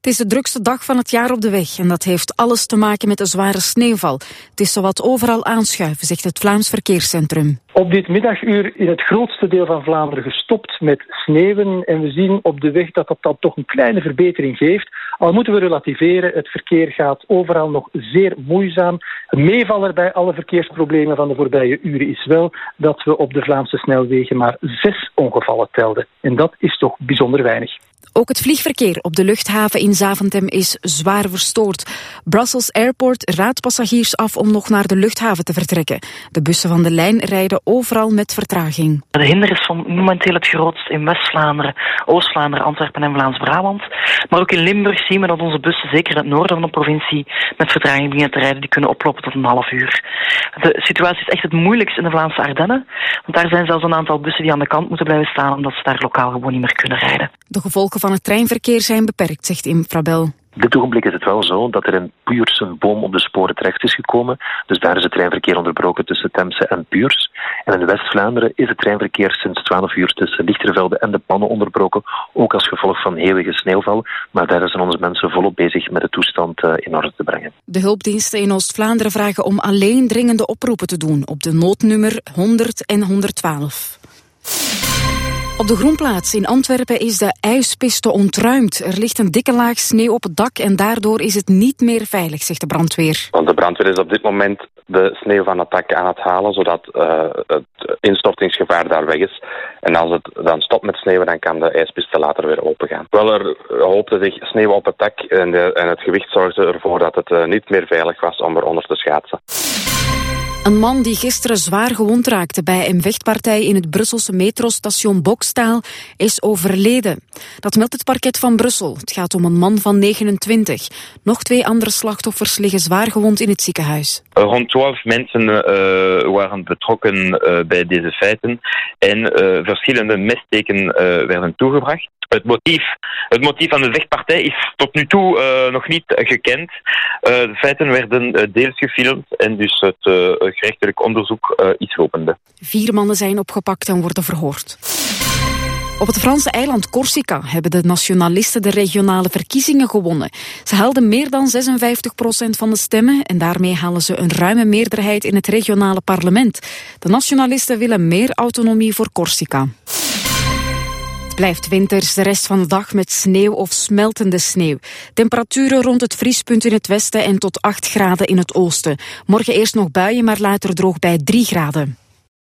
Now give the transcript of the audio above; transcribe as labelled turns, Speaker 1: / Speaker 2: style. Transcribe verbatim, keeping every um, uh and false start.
Speaker 1: Het is de drukste dag van het jaar op de weg en dat heeft alles te maken met de zware sneeuwval. Het is zowat overal aanschuiven, zegt het Vlaams Verkeerscentrum.
Speaker 2: Op dit middaguur in het grootste deel van Vlaanderen gestopt met sneeuwen en we zien op de weg dat dat dan toch een kleine verbetering geeft. Al moeten we relativeren, het verkeer gaat overal nog zeer moeizaam. Een meevaller bij alle verkeersproblemen van de voorbije uren is wel dat we op de Vlaamse snelwegen maar zes ongevallen telden. En dat is toch bijzonder weinig.
Speaker 1: Ook het vliegverkeer op de luchthaven in Zaventem is zwaar verstoord. Brussels Airport raadt passagiers af om nog naar de luchthaven te vertrekken. De bussen van de lijn rijden overal met vertraging.
Speaker 3: De hinder is momenteel het grootst in West-Vlaanderen, Oost-Vlaanderen, Antwerpen en Vlaams-Brabant. Maar ook in Limburg zien we dat onze bussen, zeker in het noorden van de provincie, met vertraging beginnen te rijden. Die kunnen oplopen tot een half uur. De situatie is echt het moeilijkst in de Vlaamse Ardennen. Want daar zijn zelfs een aantal bussen die aan de kant moeten blijven staan omdat ze daar lokaal gewoon niet meer kunnen rijden.
Speaker 1: De gevolgen van het treinverkeer zijn beperkt, zegt Infrabel.
Speaker 4: Op dit ogenblik is het wel zo dat er in Puurs een boom op de sporen terecht is gekomen. Dus daar is het treinverkeer onderbroken tussen Temse en Puurs. En in West-Vlaanderen is het treinverkeer sinds twaalf uur tussen Lichtervelde en De Pannen onderbroken. Ook als gevolg van hevige sneeuwval. Maar daar zijn onze mensen volop bezig met de toestand in orde te brengen.
Speaker 1: De hulpdiensten in Oost-Vlaanderen vragen om alleen dringende oproepen te doen op de noodnummer honderd en honderdtwaalf. Op de Groenplaats in Antwerpen is de ijspiste ontruimd. Er ligt een dikke laag sneeuw op het dak en daardoor is het niet meer veilig, zegt de brandweer.
Speaker 5: Want de brandweer is op dit moment de sneeuw van het dak aan het halen, zodat uh, het instortingsgevaar daar weg is. En als het dan stopt met sneeuwen, dan kan de ijspiste later weer opengaan. Wel, er hoopte zich sneeuw op het dak en, de, en het gewicht zorgde ervoor dat het uh, niet meer veilig was om eronder te schaatsen.
Speaker 1: Een man die gisteren zwaar gewond raakte bij een vechtpartij in het Brusselse metrostation Bokstaal is overleden. Dat meldt het parket van Brussel. Het gaat om een man van negenentwintig. Nog twee andere slachtoffers liggen zwaar gewond in het ziekenhuis.
Speaker 6: Rond twaalf mensen uh, waren betrokken uh, bij deze feiten en uh, verschillende messteken uh, werden toegebracht. Het motief, het motief van de vechtpartij is tot nu toe uh, nog niet gekend. Uh, de feiten werden uh, deels gefilmd en dus het uh, gerechtelijk onderzoek uh, is lopende.
Speaker 1: Vier mannen zijn opgepakt en worden verhoord. Op het Franse eiland Corsica hebben de nationalisten de regionale verkiezingen gewonnen. Ze haalden meer dan zesenvijftig procent van de stemmen en daarmee halen ze een ruime meerderheid in het regionale parlement. De nationalisten willen meer autonomie voor Corsica. Het blijft winters de rest van de dag met sneeuw of smeltende sneeuw. Temperaturen rond het vriespunt in het westen en tot acht graden in het oosten. Morgen eerst nog buien, maar later droog bij drie graden.